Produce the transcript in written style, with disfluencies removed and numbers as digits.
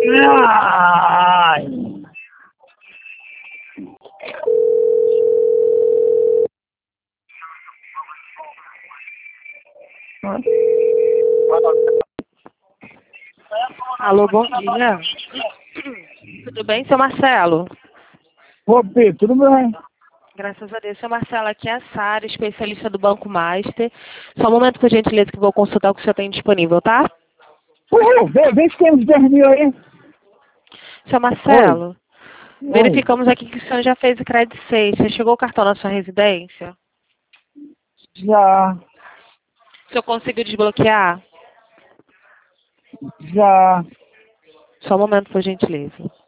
Ai. Alô, bom dia. Tudo bem, seu Marcelo? Ô, Pedro, tudo bem? Graças a Deus. Seu Marcelo, aqui é a Sara, especialista do Banco Master. Só um momento, por gentileza, que eu vou consultar o que o senhor tem disponível, tá? Vê se tem uns 10 mil aí. Seu Marcelo, Oi. verificamos aqui que o senhor já fez o crédito 6. Você chegou o cartão na sua residência? Já, O senhor conseguiu desbloquear? já. Só um momento, por gentileza.